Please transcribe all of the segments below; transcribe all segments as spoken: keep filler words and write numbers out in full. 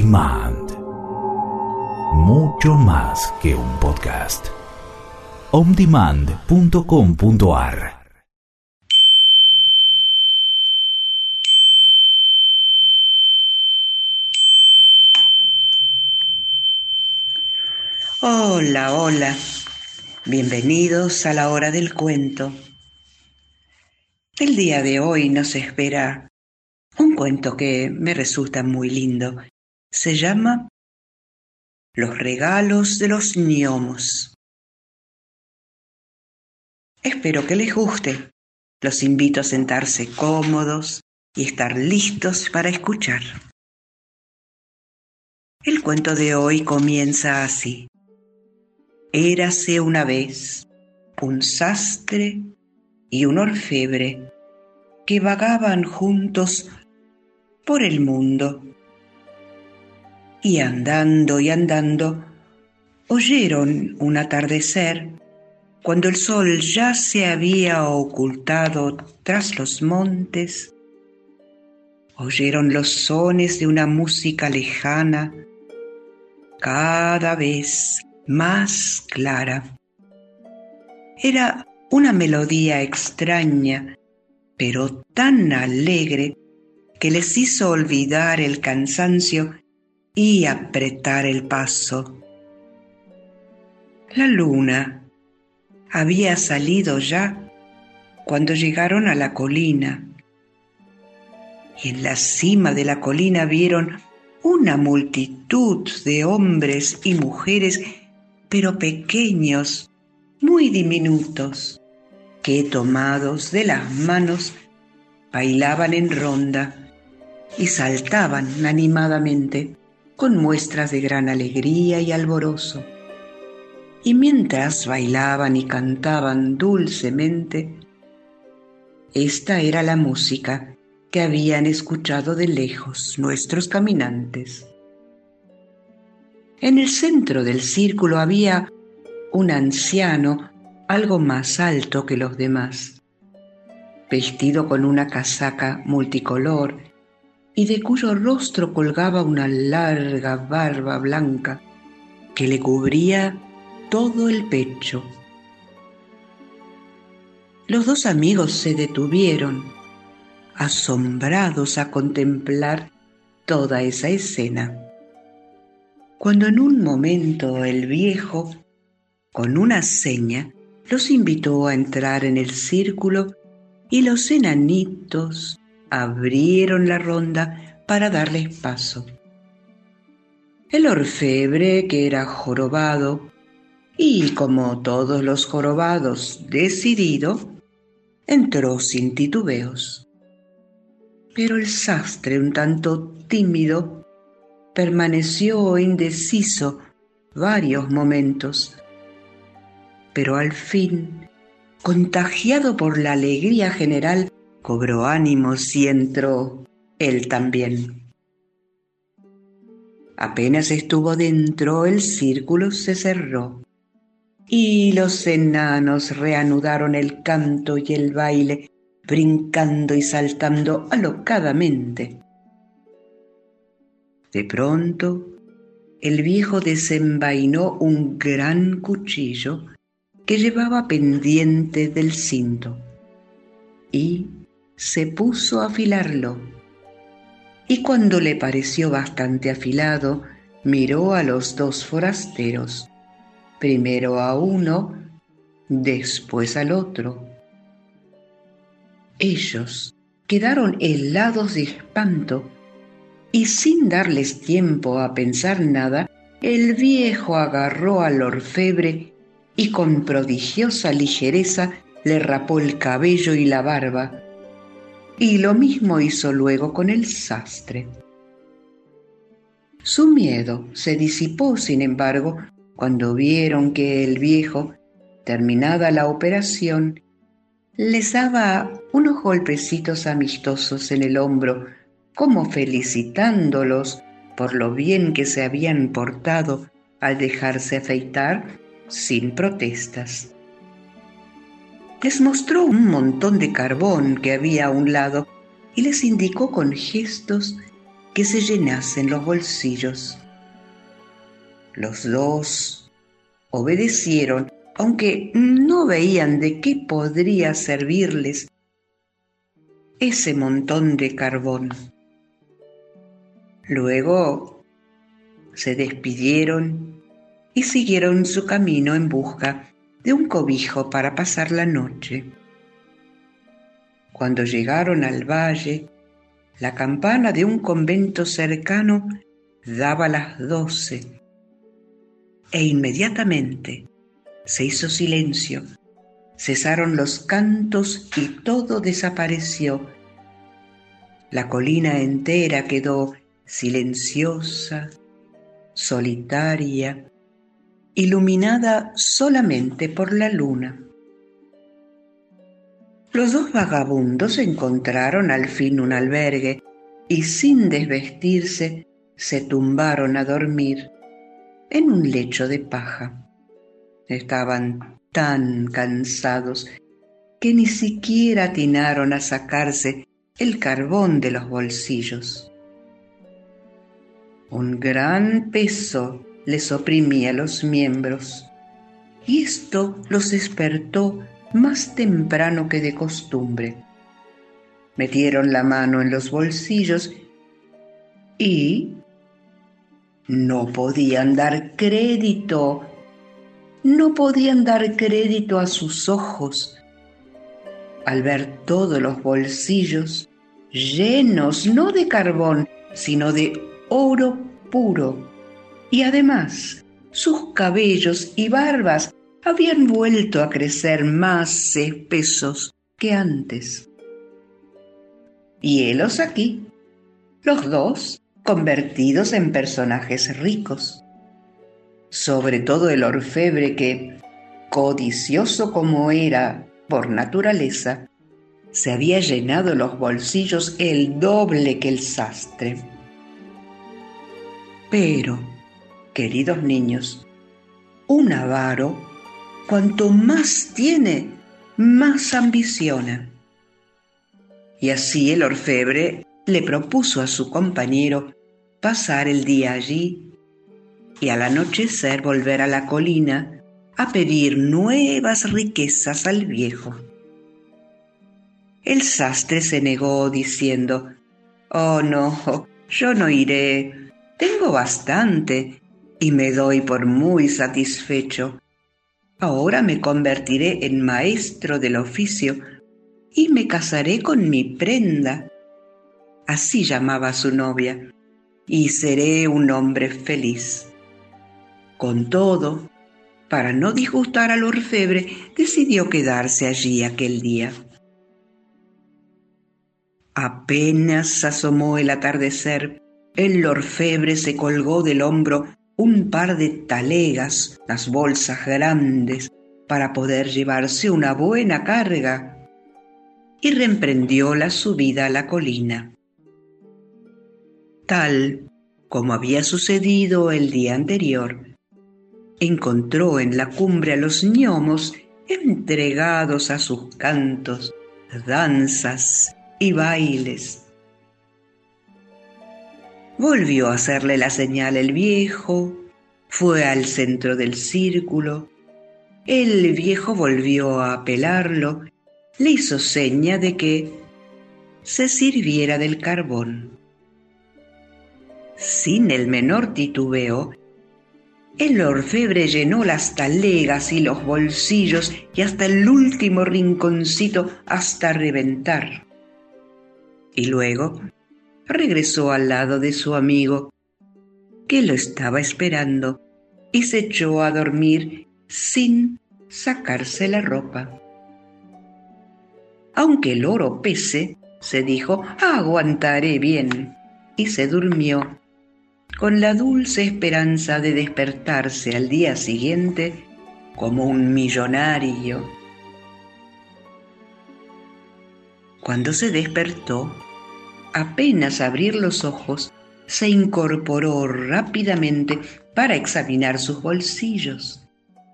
Demand. Mucho más que un podcast. on demand punto com punto a r. Hola, hola. Bienvenidos a la hora del cuento. El día de hoy nos espera un cuento que me resulta muy lindo. Se llama Los regalos de los gnomos. Espero que les guste. Los invito a sentarse cómodos y estar listos para escuchar. El cuento de hoy comienza así. Érase una vez un sastre y un orfebre que vagaban juntos por el mundo. Y andando y andando, oyeron un atardecer, cuando el sol ya se había ocultado tras los montes, oyeron los sones de una música lejana, cada vez más clara. Era una melodía extraña, pero tan alegre que les hizo olvidar el cansancio y apretar el paso. La luna había salido ya cuando llegaron a la colina, y en la cima de la colina vieron una multitud de hombres y mujeres, pero pequeños, muy diminutos, que tomados de las manos bailaban en ronda y saltaban animadamente con muestras de gran alegría y alborozo. Y mientras bailaban y cantaban dulcemente, esta era la música que habían escuchado de lejos nuestros caminantes. En el centro del círculo había un anciano algo más alto que los demás, vestido con una casaca multicolor y de cuyo rostro colgaba una larga barba blanca que le cubría todo el pecho. Los dos amigos se detuvieron, asombrados a contemplar toda esa escena, cuando en un momento el viejo, con una seña, los invitó a entrar en el círculo y los enanitos abrieron la ronda para darles paso. El orfebre, que era jorobado, y como todos los jorobados decidido, entró sin titubeos. Pero el sastre, un tanto tímido, permaneció indeciso varios momentos, pero al fin, contagiado por la alegría general, cobró ánimos y entró él también. Apenas estuvo dentro, el círculo se cerró y los enanos reanudaron el canto y el baile, brincando y saltando alocadamente. De pronto, el viejo desenvainó un gran cuchillo que llevaba pendiente del cinto y se puso a afilarlo. Y cuando le pareció bastante afilado, miró a los dos forasteros, primero a uno, después al otro. Ellos quedaron helados de espanto y sin darles tiempo a pensar nada, el viejo agarró al orfebre y con prodigiosa ligereza le rapó el cabello y la barba, y lo mismo hizo luego con el sastre. Su miedo se disipó, sin embargo, cuando vieron que el viejo, terminada la operación, les daba unos golpecitos amistosos en el hombro, como felicitándolos por lo bien que se habían portado al dejarse afeitar sin protestas. Les mostró un montón de carbón que había a un lado y les indicó con gestos que se llenasen los bolsillos. Los dos obedecieron, aunque no veían de qué podría servirles ese montón de carbón. Luego se despidieron y siguieron su camino en busca de un cobijo para pasar la noche. Cuando llegaron al valle, la campana de un convento cercano daba las doce e inmediatamente se hizo silencio, cesaron los cantos y todo desapareció. La colina entera quedó silenciosa, solitaria, iluminada solamente por la luna. Los dos vagabundos encontraron al fin un albergue y sin desvestirse se tumbaron a dormir en un lecho de paja. Estaban tan cansados que ni siquiera atinaron a sacarse el carbón de los bolsillos. Un gran peso les oprimía los miembros, y esto los despertó más temprano que de costumbre. Metieron la mano en los bolsillos y no podían dar crédito, no podían dar crédito a sus ojos al ver todos los bolsillos llenos no de carbón, sino de oro puro. Y además, sus cabellos y barbas habían vuelto a crecer más espesos que antes. Y helos aquí, los dos convertidos en personajes ricos. Sobre todo el orfebre que, codicioso como era por naturaleza, se había llenado los bolsillos el doble que el sastre. Pero, queridos niños, un avaro, cuanto más tiene, más ambiciona. Y así el orfebre le propuso a su compañero pasar el día allí y al anochecer volver a la colina a pedir nuevas riquezas al viejo. El sastre se negó diciendo: «Oh no, yo no iré, tengo bastante y me doy por muy satisfecho. Ahora me convertiré en maestro del oficio y me casaré con mi prenda», así llamaba a su novia, «y seré un hombre feliz». Con todo, para no disgustar al orfebre, decidió quedarse allí aquel día. Apenas asomó el atardecer, el orfebre se colgó del hombro un par de talegas, las bolsas grandes, para poder llevarse una buena carga, y reemprendió la subida a la colina. Tal como había sucedido el día anterior, encontró en la cumbre a los gnomos entregados a sus cantos, danzas y bailes. Volvió a hacerle la señal el viejo, fue al centro del círculo, el viejo volvió a apelarlo, le hizo seña de que se sirviera del carbón. Sin el menor titubeo, el orfebre llenó las talegas y los bolsillos y hasta el último rinconcito hasta reventar. Y luego regresó al lado de su amigo, que lo estaba esperando, y se echó a dormir sin sacarse la ropa. Aunque el oro pese, se dijo, aguantaré bien, y se durmió, con la dulce esperanza de despertarse al día siguiente como un millonario. Cuando se despertó, apenas abrir los ojos, se incorporó rápidamente para examinar sus bolsillos.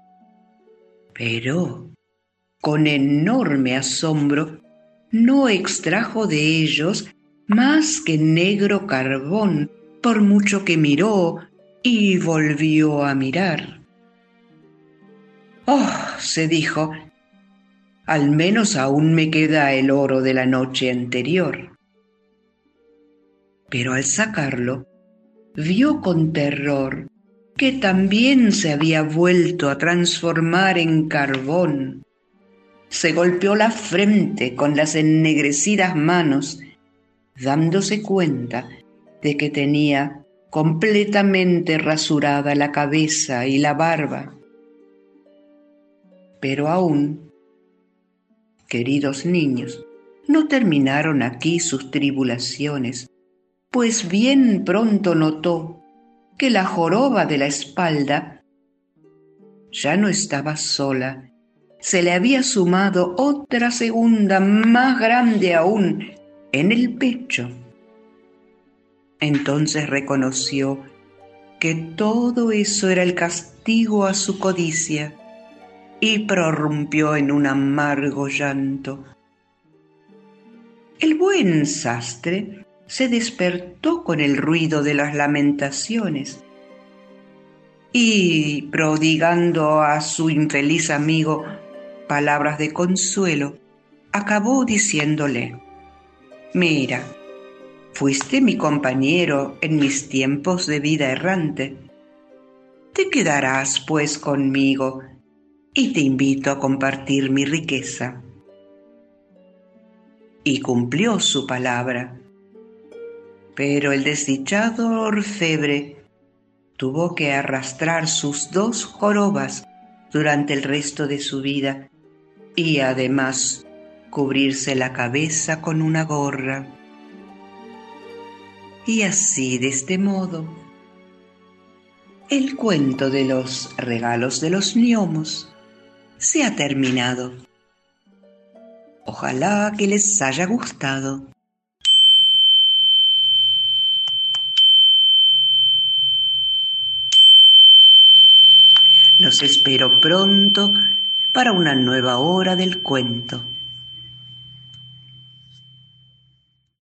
Pero, con enorme asombro, no extrajo de ellos más que negro carbón, por mucho que miró y volvió a mirar. «Oh», se dijo, «al menos aún me queda el oro de la noche anterior». Pero al sacarlo, vio con terror que también se había vuelto a transformar en carbón. Se golpeó la frente con las ennegrecidas manos, dándose cuenta de que tenía completamente rasurada la cabeza y la barba. Pero aún, queridos niños, no terminaron aquí sus tribulaciones, pues bien pronto notó que la joroba de la espalda ya no estaba sola. Se le había sumado otra segunda más grande aún en el pecho. Entonces reconoció que todo eso era el castigo a su codicia y prorrumpió en un amargo llanto. El buen sastre se despertó con el ruido de las lamentaciones y, prodigando a su infeliz amigo palabras de consuelo, acabó diciéndole: «Mira, fuiste mi compañero en mis tiempos de vida errante. Te quedarás, pues, conmigo y te invito a compartir mi riqueza». Y cumplió su palabra. Pero el desdichado orfebre tuvo que arrastrar sus dos jorobas durante el resto de su vida y además cubrirse la cabeza con una gorra. Y así, de este modo, el cuento de los regalos de los gnomos se ha terminado. Ojalá que les haya gustado. Los espero pronto para una nueva hora del cuento.